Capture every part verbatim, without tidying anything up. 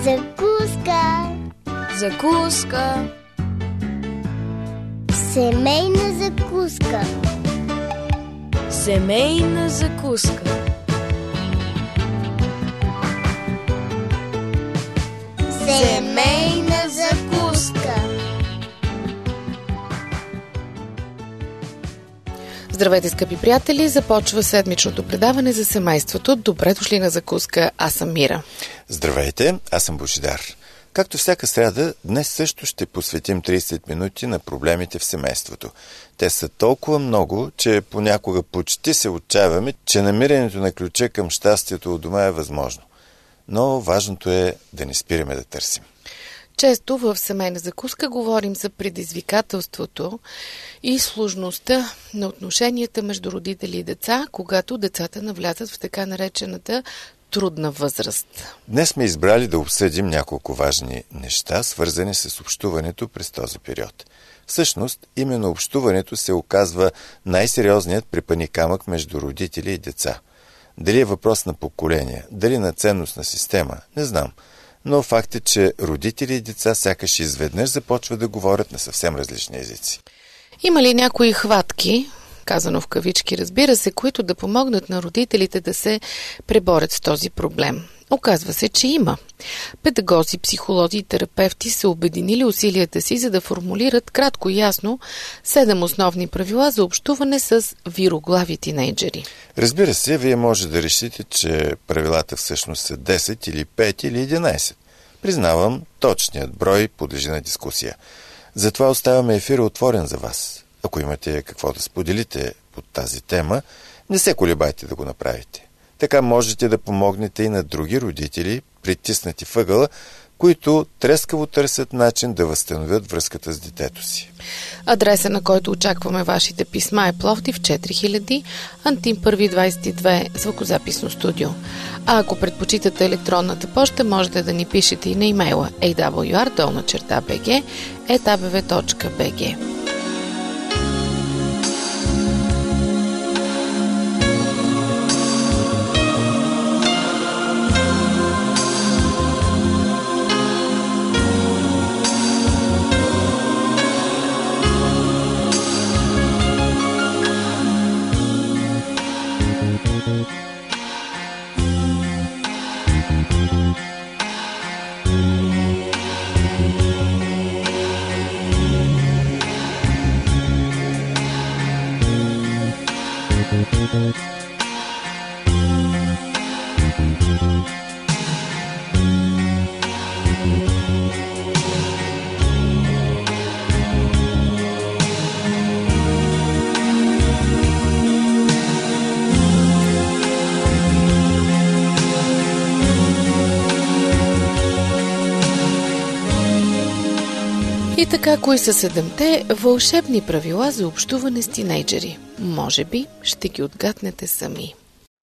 Закуска. Закуска. Семейна закуска. Семейна закуска. Семейна закуска. Здравейте, скъпи приятели! Започва седмичното предаване за семейството. Добре дошли на закуска. Аз съм Мира. Здравейте, аз съм Божидар. Както всяка сряда, днес също ще посветим трийсет минути на проблемите в семейството. Те са толкова много, че понякога почти се отчаяваме, че намирането на ключа към щастието у дома е възможно. Но важното е да не спираме да търсим. Често в семейна закуска говорим за предизвикателството и сложността на отношенията между родители и деца, когато децата навлязат в така наречената трудна възраст. Днес сме избрали да обсъдим няколко важни неща, свързани с общуването през този период. Всъщност, именно общуването се оказва най-сериозният препъникамък между родители и деца. Дали е въпрос на поколение, дали на ценностна система, не знам. Но факт е, че родители и деца сякаш изведнъж започват да говорят на съвсем различни езици. Има ли някои хватки, казано в кавички, разбира се, които да помогнат на родителите да се преборят с този проблем? Оказва се, че има. Педагози, психолози и терапевти са обединили усилията си, за да формулират кратко и ясно седем основни правила за общуване с вироглави тинейджери. Разбира се, вие може да решите, че правилата всъщност са десет или пет или единайсет. Признавам, точният брой подлежи на дискусия. Затова оставяме ефира отворен за вас. Ако имате какво да споделите под тази тема, не се колебайте да го направите. Така можете да помогнете и на други родители, притиснати въгъла, които трескаво търсят начин да възстановят връзката с детето си. Адреса, на който очакваме вашите писма, е Пловдив четири хиляди, Антим първи двайсет и две, звукозаписно студио. А ако предпочитате електронната поща, можете да ни пишете и на имейла ей дабъл ю ар долна черта би джи ет а бе ве точка би джи. И така, кои са седемте вълшебни правила за общуване с тинейджери? Може би ще ги отгаднете сами.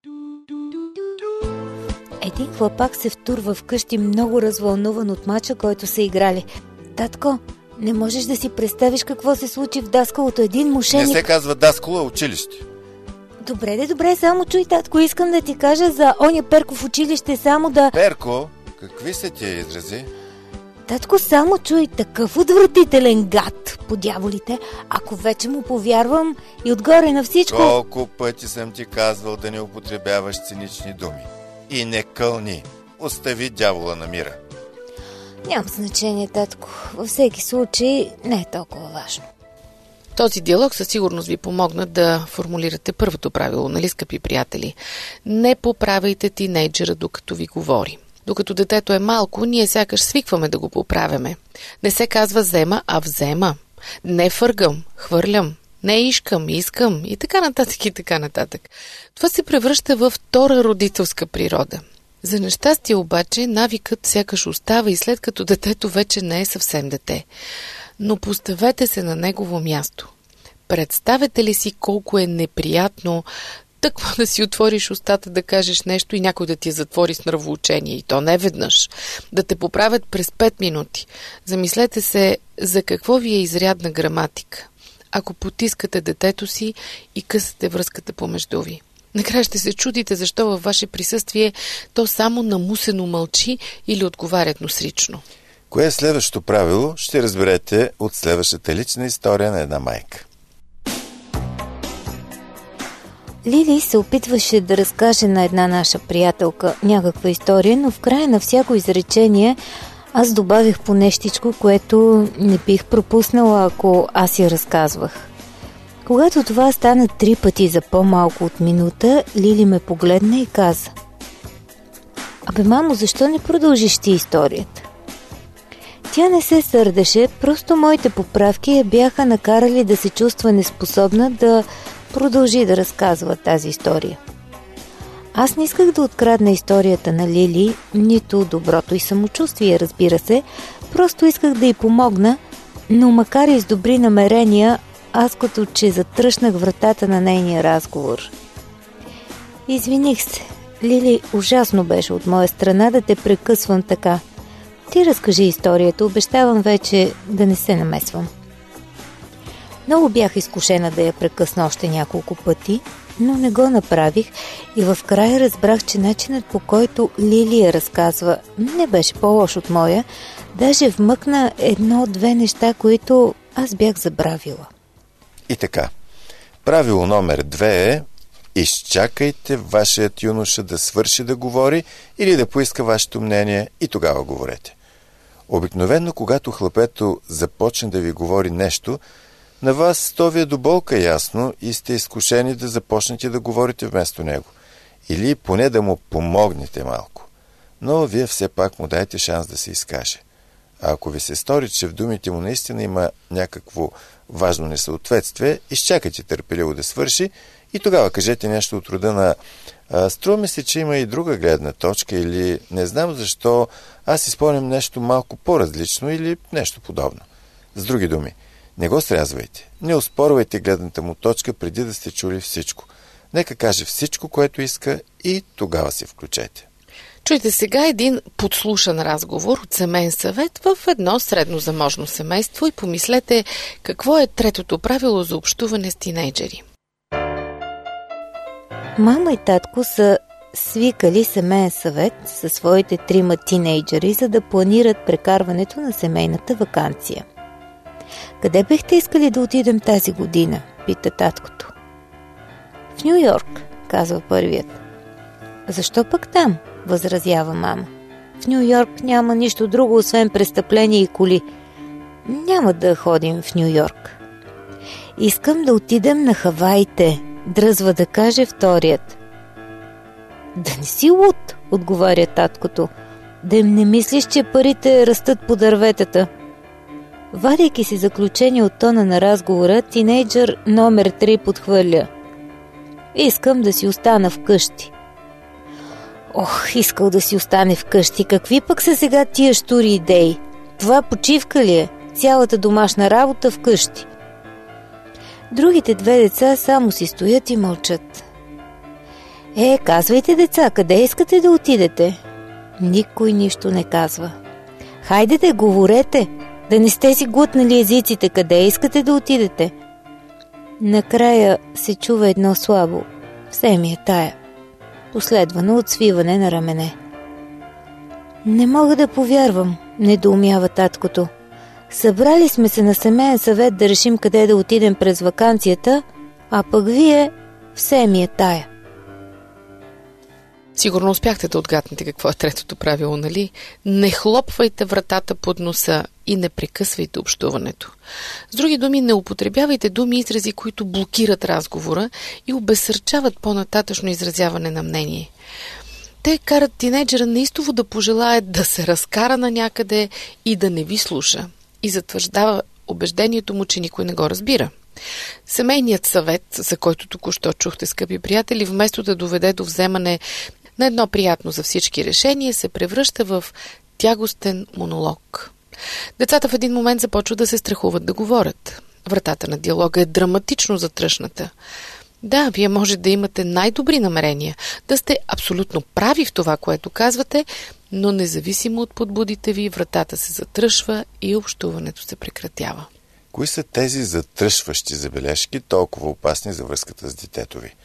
Един хлапак се втурва вкъщи много развълнуван от мача, който са играли. Татко, не можеш да си представиш какво се случи в даскалото. Един мошеник... Не се казва даскало, а училище. Добре, де, добре, само чуй, татко, искам да ти кажа за оня Перко в училище, само да... Перко? Какви са тия изрази? Татко, само чуй, такъв отвратителен гад по дяволите. Ако вече му повярвам и отгоре на всичко... Колко пъти съм ти казвал да не употребяваш цинични думи. И не кълни. Остави дявола на мира. Няма значение, татко. Във всеки случай не е толкова важно. Този диалог със сигурност ви помогна да формулирате първото правило, нали, скъпи приятели? Не поправяйте тинейджера, докато ви говори. Докато детето е малко, ние сякаш свикваме да го поправяме. Не се казва взема, а взема. Не фъргам, хвърлям. Не искам, искам и така нататък и така нататък. Това се превръща във втора родителска природа. За нещастие обаче навикът сякаш остава и след като детето вече не е съвсем дете. Но поставете се на негово място. Представете ли си колко е неприятно тъкмо да си отвориш устата да кажеш нещо и някой да ти я затвори с нравоучение, и то не веднъж, да те поправят през пет минути. Замислете се за какво ви е изрядна граматика, ако потискате детето си и късате връзката помежду ви. Накрая ще се чудите защо във ваше присъствие то само намусено мълчи или отговаря едносрично. Кое е следващото правило, ще разберете от следващата лична история на една майка. Лили се опитваше да разкаже на една наша приятелка някаква история, но в края на всяко изречение аз добавих по нещичко, което не бих пропуснала, ако аз я разказвах. Когато това стана три пъти за по-малко от минута, Лили ме погледна и каза: „Абе, мамо, защо не продължиш ти историята?“ Тя не се сърдеше, просто моите поправки я бяха накарали да се чувства неспособна да продължи да разказва тази история. Аз не исках да открадна историята на Лили, нито доброто й самочувствие, разбира се, просто исках да й помогна, но макар и с добри намерения, аз като че затръшнах вратата на нейния разговор. Извиних се, Лили, ужасно беше от моя страна да те прекъсвам така. Ти разкажи историята, обещавам вече да не се намесвам. Много бях изкушена да я прекъсна още няколко пъти, но не го направих и в края разбрах, че начинът, по който Лилия разказва, не беше по-лош от моя, даже вмъкна едно-две неща, които аз бях забравила. И така, правило номер две е: изчакайте вашият юноша да свърши да говори или да поиска вашето мнение и тогава говорете. Обикновено, когато хлапето започне да ви говори нещо, на вас то ви е до болка ясно и сте изкушени да започнете да говорите вместо него. Или поне да му помогнете малко. Но вие все пак му дайте шанс да се изкаже. А ако ви се стори, че в думите му наистина има някакво важно несъответствие, изчакайте търпеливо да свърши и тогава кажете нещо от рода на: „Струва ми се, че има и друга гледна точка“, или „не знам защо, аз си спомням нещо малко по-различно“, или нещо подобно. С други думи, не го срязвайте, не оспорвайте гледната му точка преди да сте чули всичко. Нека каже всичко, което иска и тогава се включете. Чуйте сега един подслушан разговор от семейен съвет в едно среднозаможно семейство и помислете какво е третото правило за общуване с тинейджери. Мама и татко са свикали семейен съвет със своите трима тинейджери, за да планират прекарването на семейната ваканция. „Къде бихте искали да отидем тази година?“ пита таткото. „В Ню Йорк“, казва първият. „Защо пък там?“ възразява мама. „В Ню Йорк няма нищо друго, освен престъпления и коли. Няма да ходим в Ню Йорк.“ „Искам да отидем на Хаваите“, дръзва да каже вторият. „Да не си луд“, отговаря таткото. „Да не мислиш, че парите растат по дърветата.“ Вадейки си заключение от тона на разговора, тинейджър номер три подхвърля: „Искам да си остана вкъщи.“ Ох, искал да си остане вкъщи. Какви пък са сега тия щури идеи? Това почивка ли е? Цялата домашна работа вкъщи. Другите две деца само си стоят и мълчат. „Е, казвайте, деца, къде искате да отидете?“ Никой нищо не казва. „Хайдете, говорете, да не сте си глътнали езиците, къде искате да отидете?“ Накрая се чува едно слабо: „Все ми е тая“, последвано от свиване на рамене. „Не мога да повярвам“, недоумява таткото. „Събрали сме се на семейен съвет да решим къде да отидем през ваканцията, а пък вие все ми е тая.“ Сигурно успяхте да отгаднете какво е третото правило, нали? Не хлопвайте вратата под носа и не прекъсвайте общуването. С други думи, не употребявайте думи и изрази, които блокират разговора и обезсърчават по-нататъчно изразяване на мнение. Те карат тинейджера неистово да пожелае да се разкара на някъде и да не ви слуша, и затвърждава убеждението му, че никой не го разбира. Семейният съвет, за който току-що чухте, скъпи приятели, вместо да доведе до вземане на едно приятно за всички решение, се превръща в тягостен монолог. Децата в един момент започват да се страхуват да говорят. Вратата на диалога е драматично затръшната. Да, вие може да имате най-добри намерения, да сте абсолютно прави в това, което казвате, но независимо от подбудите ви, вратата се затръшва и общуването се прекратява. Кои са тези затръшващи забележки, толкова опасни за връзката с детето ви?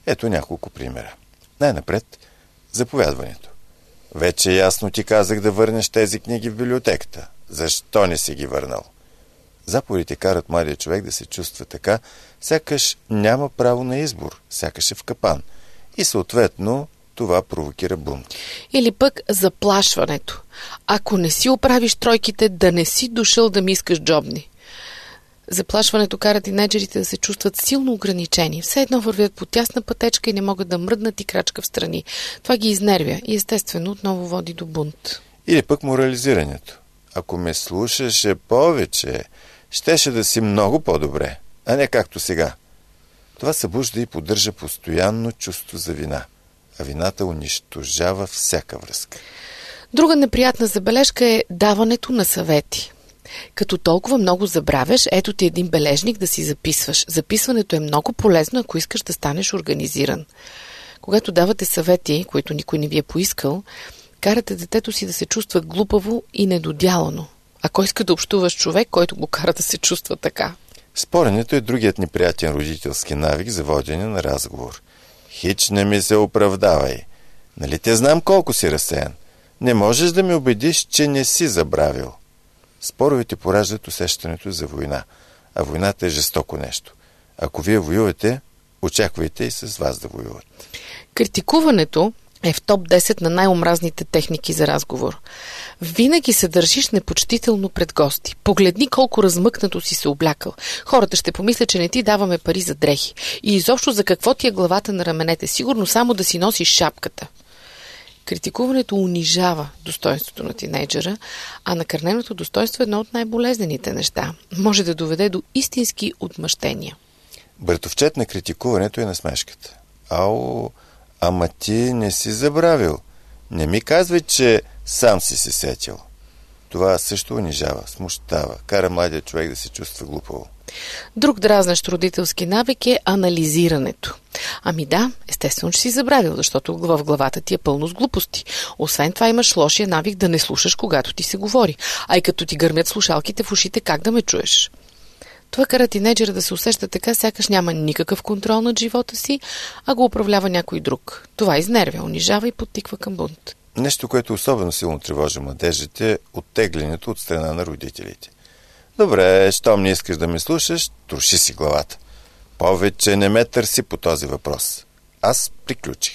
Ето няколко примера. Най-напред, заповядването. Вече ясно ти казах да върнеш тези книги в библиотеката. Защо не си ги върнал? Заповедите карат младия човек да се чувства така, сякаш няма право на избор, сякаш е в капан. И съответно това провокира бунт. Или пък заплашването. Ако не си оправиш тройките, да не си дошъл да ми искаш джобни. Заплашването кара тинейджерите да се чувстват силно ограничени. Все едно вървят по тясна пътечка и не могат да мръднат и крачка в страни. Това ги изнервя и естествено отново води до бунт. Или пък морализирането. Ако ме слушаше повече, щеше да си много по-добре, а не както сега. Това събужда и поддържа постоянно чувство за вина. А вината унищожава всяка връзка. Друга неприятна забележка е даването на съвети. Като толкова много забравяш, ето ти един бележник да си записваш. Записването е много полезно, ако искаш да станеш организиран. Когато давате съвети, които никой не ви е поискал, карате детето си да се чувства глупаво и недодялано. А кой иска да общува с човек, който го кара да се чувства така? Споренето е другият неприятен родителски навик за водене на разговор. Хич не ми се оправдавай. Нали те знам колко си разсеян? Не можеш да ме убедиш, че не си забравил. Споровете пораждат усещането за война, а войната е жестоко нещо. Ако вие воювате, очаквайте и с вас да воюват. Критикуването е в топ десет на най-омразните техники за разговор. Винаги се държиш непочтително пред гости. Погледни колко размъкнато си се облякал. Хората ще помислят, че не ти даваме пари за дрехи. И изобщо за какво ти е главата на раменете? Сигурно само да си носиш шапката. Критикуването унижава достоинството на тинейджера, а накърненото достоинство е едно от най-болезнените неща. Може да доведе до истински отмъщения. Братовчет на критикуването е насмешката. Ау, ама ти не си забравил. Не ми казвай, че сам си се сетил. Това също унижава, смущава, кара младия човек да се чувства глупаво. Друг дразнещ родителски навик е анализирането. Ами да, естествено, че си забравил, защото в главата ти е пълно с глупости. Освен това имаш лошия навик да не слушаш, когато ти се говори. А и като ти гърмят слушалките в ушите, как да ме чуеш? Това кара тинейджера да се усеща така, сякаш няма никакъв контрол над живота си, а го управлява някой друг. Това изнервя, унижава и подтиква към бунт. Нещо, което особено силно тревожи младежите, е оттеглянето от страна на родителите. Добре, щом не искаш да ме слушаш, троши си главата. Повече не ме търси по този въпрос. Аз приключих.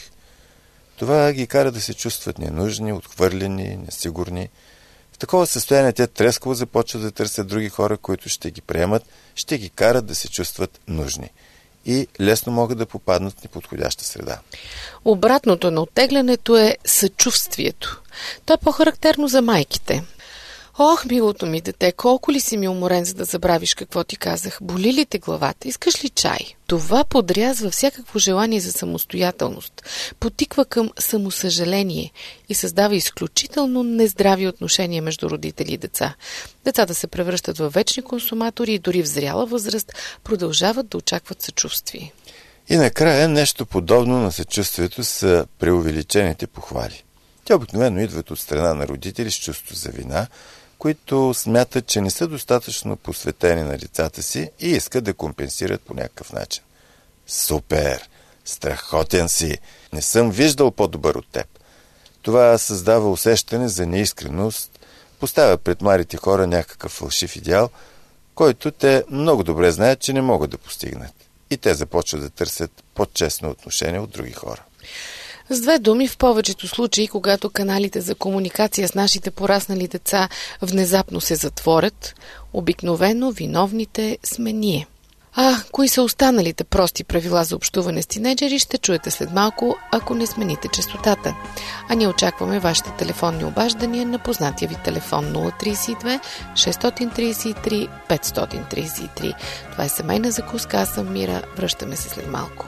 Това ги кара да се чувстват ненужни, отхвърлени, несигурни. В такова състояние те трескаво започват да търсят други хора, които ще ги приемат, ще ги карат да се чувстват нужни. И лесно могат да попаднат в неподходяща среда. Обратното на оттеглянето е съчувствието. То е по-характерно за майките. Ох, милото ми дете, колко ли си ми уморен, за да забравиш какво ти казах? Боли ли те главата? Искаш ли чай? Това подрязва всякакво желание за самостоятелност, потиква към самосъжаление и създава изключително нездрави отношения между родители и деца. Децата се превръщат във вечни консуматори и дори в зряла възраст продължават да очакват съчувствие. И накрая нещо подобно на съчувствието са преувеличените похвали. Те обикновено идват от страна на родители с чувство за вина, които смятат, че не са достатъчно посветени на децата си и искат да компенсират по някакъв начин. Супер! Страхотен си! Не съм виждал по-добър от теб. Това създава усещане за неискреност, поставя пред младите хора някакъв фалшив идеал, който те много добре знаят, че не могат да постигнат. И те започват да търсят по-честно отношение от други хора. С две думи, в повечето случаи, когато каналите за комуникация с нашите пораснали деца внезапно се затворят, обикновено виновните сме ние. А, кои са останалите прости правила за общуване с тинейджери, ще чуете след малко, ако не смените честотата. А ние очакваме вашите телефонни обаждания на познатия ви телефон нула три две шест три три пет три три. Това е семейна закуска, аз съм Мира, връщаме се след малко.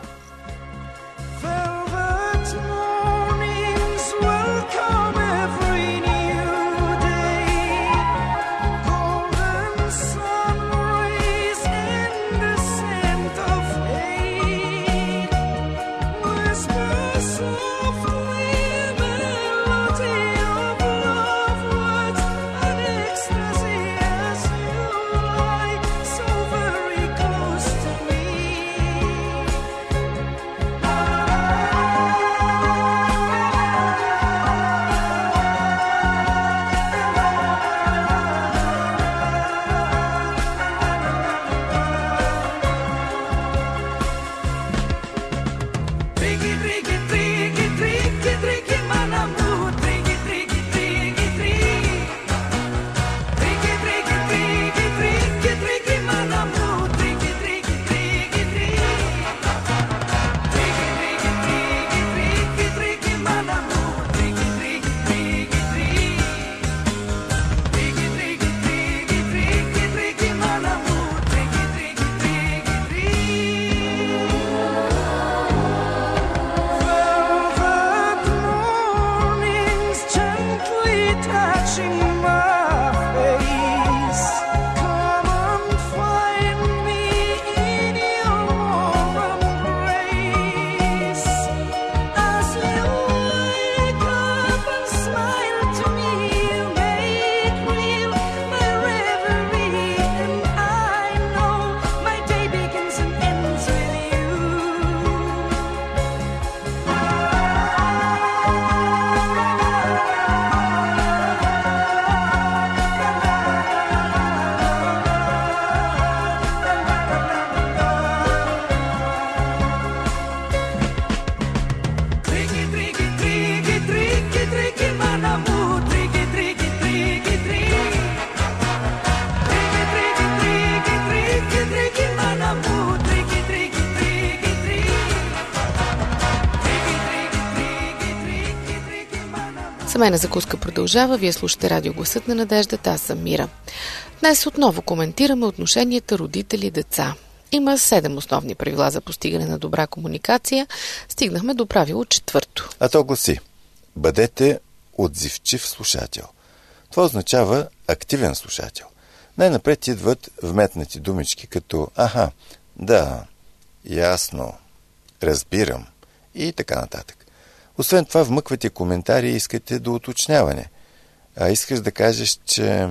Семейна закуска продължава. Вие слушате радио Гласът на надеждата. Аз съм Мира. Днес отново коментираме отношенията родители-деца. Има седем основни правила за постигане на добра комуникация. Стигнахме до правило четвърто. А то гласи: бъдете отзивчив слушател. Това означава активен слушател. Най-напред идват вметнати думички като аха, да, ясно, разбирам и така нататък. Освен това вмъквате коментари и искате до уточняване. А искаш да кажеш, че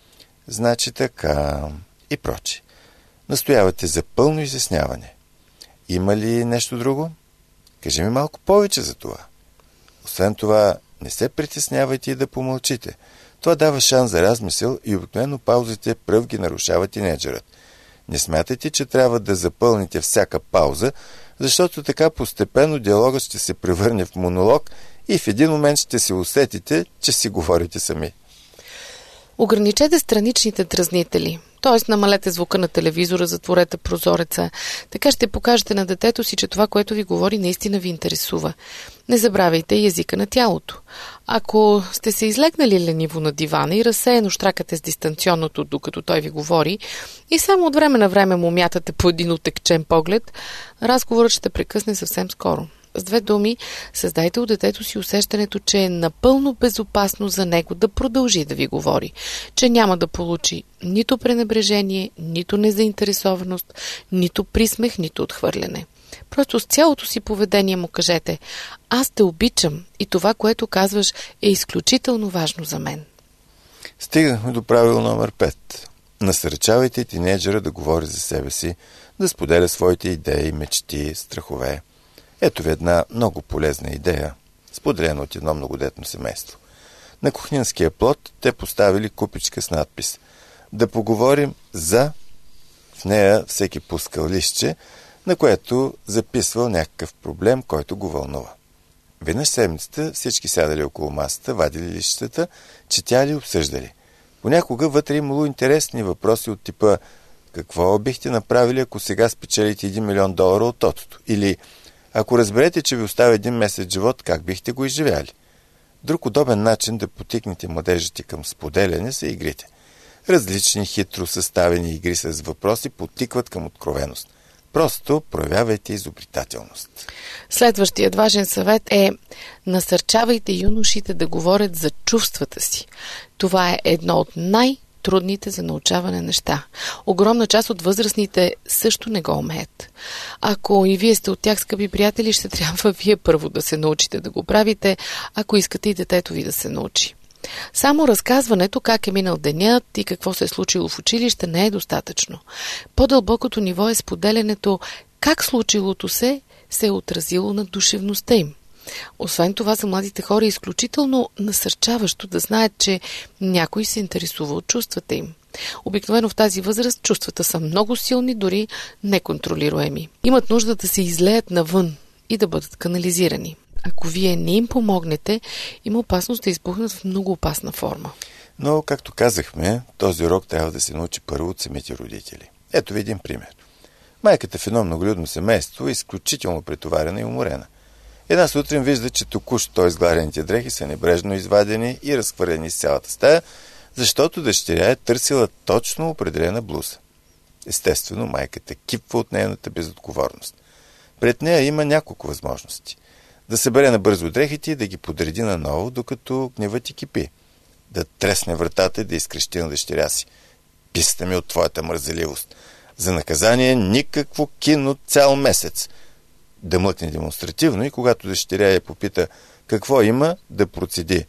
значи така и прочи. Настоявате за пълно изясняване. Има ли нещо друго? Кажи ми малко повече за това. Освен това, не се притеснявайте и да помълчите. Това дава шанс за размисъл и обикновено паузите пръв ги нарушава тинейджерът. Не смятайте, че трябва да запълните всяка пауза, защото така постепенно диалогът ще се превърне в монолог и в един момент ще се усетите, че си говорите сами. Ограничете страничните дразнители, т.е. намалете звука на телевизора, затворете прозореца. Така ще покажете на детето си, че това, което ви говори, наистина ви интересува. Не забравяйте и езика на тялото. Ако сте се излегнали лениво на дивана и разсеяно щракате с дистанционното, докато той ви говори, и само от време на време му мятате по един отекчен поглед, разговорът ще прекъсне съвсем скоро. С две думи, създайте у детето си усещането, че е напълно безопасно за него да продължи да ви говори, че няма да получи нито пренебрежение, нито незаинтересованост, нито присмех, нито отхвърляне. Просто с цялото си поведение му кажете: аз те обичам и това, което казваш, е изключително важно за мен. Стигнахме до правило номер пет. Насърчавайте тинейджера да говори за себе си, да споделя своите идеи, мечти, страхове. Ето ви една много полезна идея, споделена от едно многодетно семейство. На кухненския плот те поставили купичка с надпис: да поговорим за... В нея всеки пускал листче, на което записвал някакъв проблем, който го вълнува. Веднъж седмицата всички сядали около масата, вадили листчетата, четяли и обсъждали. Понякога вътре имало интересни въпроси от типа: какво бихте направили, ако сега спечелите един милион долара от тотото? Или ако разберете, че ви оставя един месец живот, как бихте го изживяли? Друг удобен начин да потикнете младежите към споделяне са игрите. Различни хитро съставени игри с въпроси потикват към откровеност. Просто проявявайте изобретателност. Следващият важен съвет е: насърчавайте юношите да говорят за чувствата си. Това е едно от най- трудните за научаване неща. Огромна част от възрастните също не го умеят. Ако и вие сте от тях, скъпи приятели, ще трябва вие първо да се научите да го правите, ако искате и детето ви да се научи. Само разказването как е минал денят и какво се е случило в училище не е достатъчно. По-дълбокото ниво е споделянето как случилото се се е отразило на душевността им. Освен това, за младите хора е изключително насърчаващо да знаят, че някой се интересува от чувствата им. Обикновено в тази възраст чувствата са много силни, дори неконтролируеми. Имат нужда да се излеят навън и да бъдат канализирани. Ако вие не им помогнете, има опасност да избухнат в много опасна форма. Но, както казахме, този урок трябва да се научи първо от самите родители. Ето ви един пример. Майката в едно многолюдно семейство е изключително претоварена и уморена. Една сутрин вижда, че току-що изгладените дрехи са небрежно извадени и разхвърлени с цялата стая, защото дъщеря е търсила точно определена блуза. Естествено, майката кипва от нейната безотговорност. Пред нея има няколко възможности. Да събере набързо дрехите и да ги подреди наново, докато гневът ти кипи. Да тресне вратата и да изкрещи на дъщеря си: писта ми от твоята мързеливост. За наказание никакво кино цял месец. Да млъкне демонстративно и когато дъщеря я попита какво има, да процеди: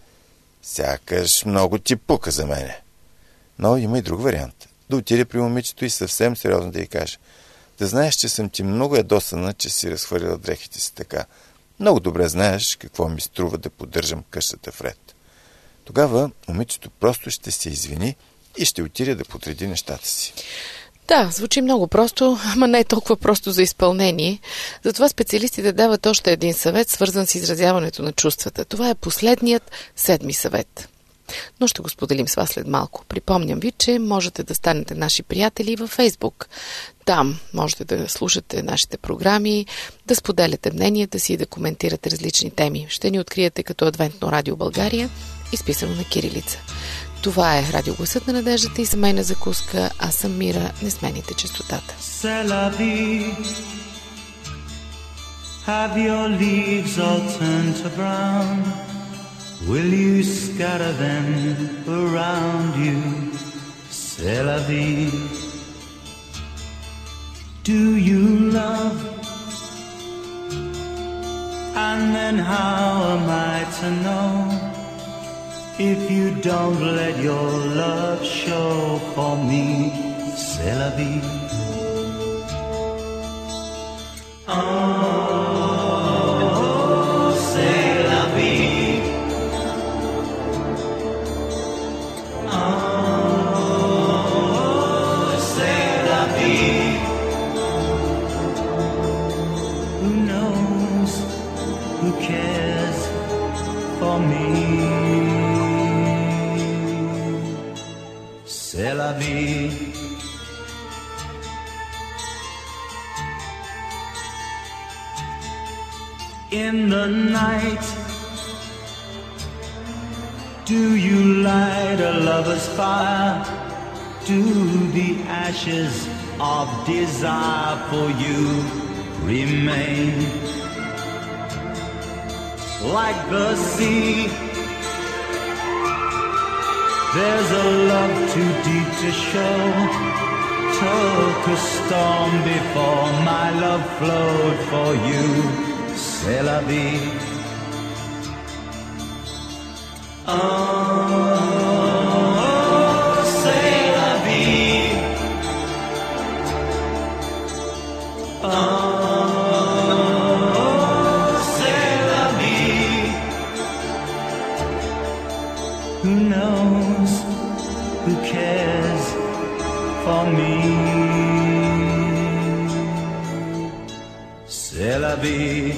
сякаш много ти пука за мене. Но има и друг вариант. Да отиде при момичето и съвсем сериозно да й каже: да знаеш, че съм ти много ядосана, че си разхвърлила дрехите си така. Много добре знаеш какво ми струва да поддържам къщата в ред. Тогава момичето просто ще се извини и ще отиде да подреди нещата си. Да, звучи много просто, ама не е толкова просто за изпълнение. Затова специалистите дават още един съвет, свързан с изразяването на чувствата. Това е последният седми съвет. но ще го споделим с вас след малко. Припомням ви, че можете да станете наши приятели във Фейсбук. Там можете да слушате нашите програми, да споделяте мненията си и да коментирате различни теми. Ще ни откриете като Адвентно радио България, изписано на кирилица. Това е Радио Гласът на надеждата и семейна закуска. Аз съм Мира, не смените честотата. Have your leaves all turned to brown? Will you scatter them around you? C'est la vie. Do you love? And then how am I to know if you don't let your love show for me? C'est la vie. Oh. C'est la vie. In the night, do you light a lover's fire? Do the ashes of desire for you remain? Like the sea, there's a love too deep to show. Took a storm before my love flowed for you. C'est la vie. Oh, c'est la vie. Oh, c'est la vie. Who knows? Who cares for me? C'est la vie.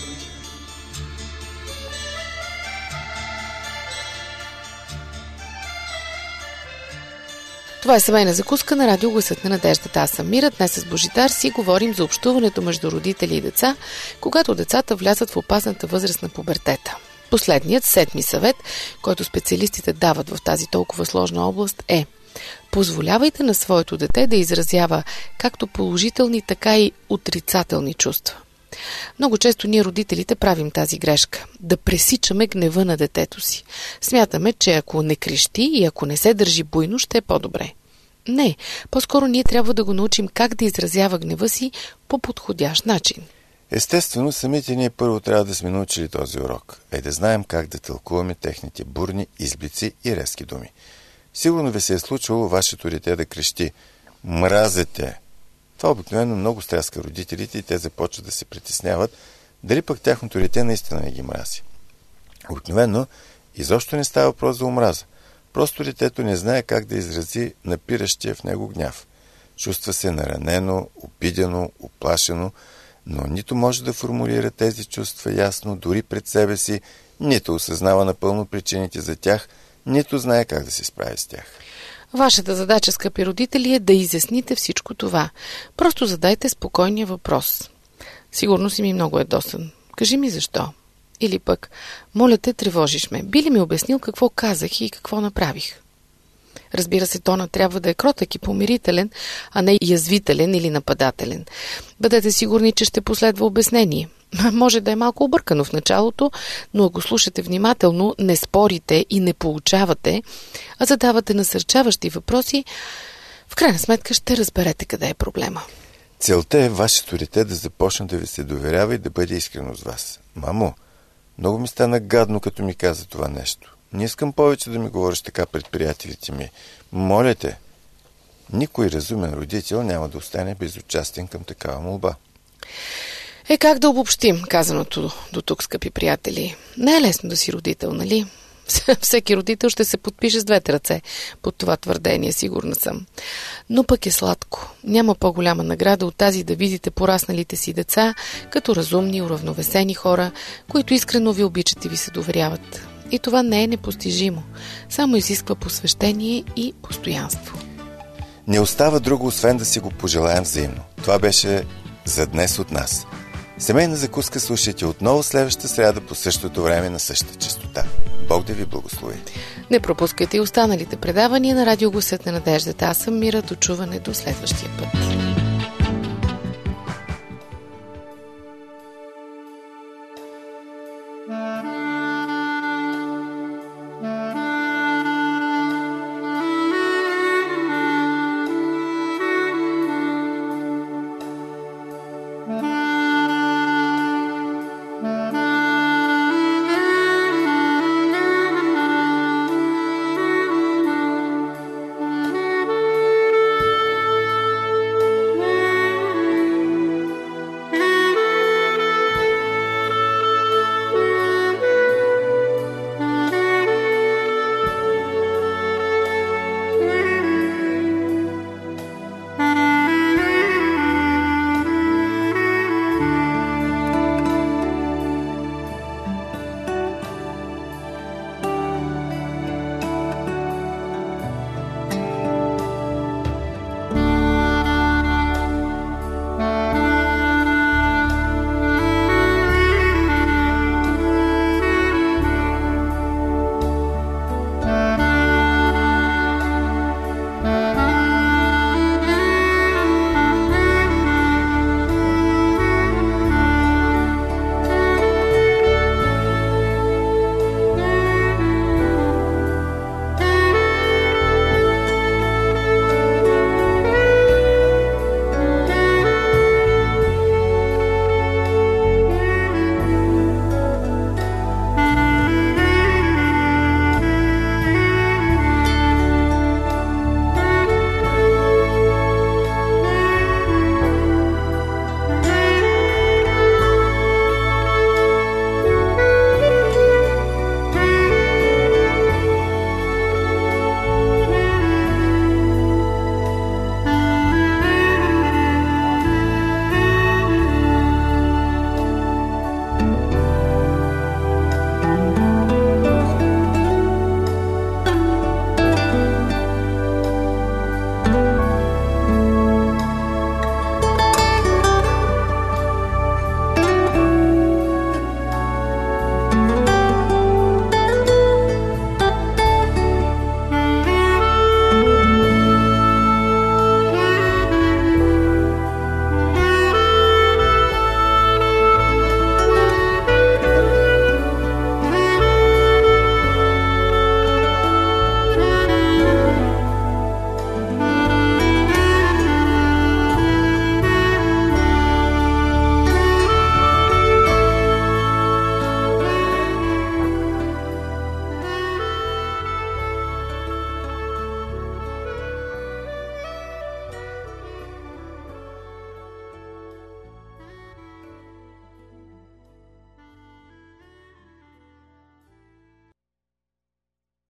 Това е семейна закуска на Радио Гласът на надеждата. Аз съм Мира. Днес с Божидар си говорим за общуването между родители и деца, когато децата влязат в опасната възраст на пубертета. Последният, седми съвет, който специалистите дават в тази толкова сложна област е: позволявайте на своето дете да изразява както положителни, така и отрицателни чувства. Много често ние родителите правим тази грешка – да пресичаме гнева на детето си. Смятаме, че ако не крещи и ако не се държи буйно, ще е по-добре. Не, по-скоро ние трябва да го научим как да изразява гнева си по подходящ начин. Естествено, самите ние първо трябва да сме научили този урок, е да знаем как да тълкуваме техните бурни изблици и резки думи. Сигурно ви се е случвало вашето дете да крещи «Мразете!». Това обикновено много стряска родителите и те започват да се притесняват дали пък тяхното дете наистина не ги мрази. Обикновено изобщо не става въпрос за омраза. Просто детето не знае как да изрази напиращия в него гняв. Чувства се наранено, обидено, оплашено, но нито може да формулира тези чувства ясно дори пред себе си, нито осъзнава напълно причините за тях, нито знае как да се справи с тях. Вашата задача, скъпи родители, е да изясните всичко това. Просто задайте спокойния въпрос. Сигурно си ми много ядосан. Кажи ми защо. Или пък, моля те, тревожиш ме. Би ли ми обяснил какво казах и какво направих? Разбира се, тона трябва да е кротък и помирителен, а не язвителен или нападателен. Бъдете сигурни, че ще последва обяснение. Може да е малко объркано в началото, но ако слушате внимателно, не спорите и не получавате, а задавате насърчаващи въпроси, в крайна сметка ще разберете къде е проблема. Целта е вашето дете да започне да ви се доверява и да бъде искрено с вас. Мамо, много ми стана гадно, като ми каза това нещо. Не искам повече да ми говориш така пред приятелите ми. Моля те, никой разумен родител няма да остане безучастен към такава молба. Е, как да обобщим казаното до тук, скъпи приятели? Не е лесно да си родител, нали? Всеки родител ще се подпише с двете ръце под това твърдение, сигурна съм. Но пък е сладко. Няма по-голяма награда от тази да видите порасналите си деца като разумни, уравновесени хора, които искрено ви обичат и ви се доверяват. И това не е непостижимо. Само изисква посвещение и постоянство. Не остава друго, освен да си го пожелаем взаимно. Това беше за днес от нас. Семейна закуска слушайте отново следващата сряда по същото време на същата честота. Бог да ви благослови. Не пропускайте и останалите предавания на Радиогласът на надеждата. Аз съм Мира. До чуване до следващия път.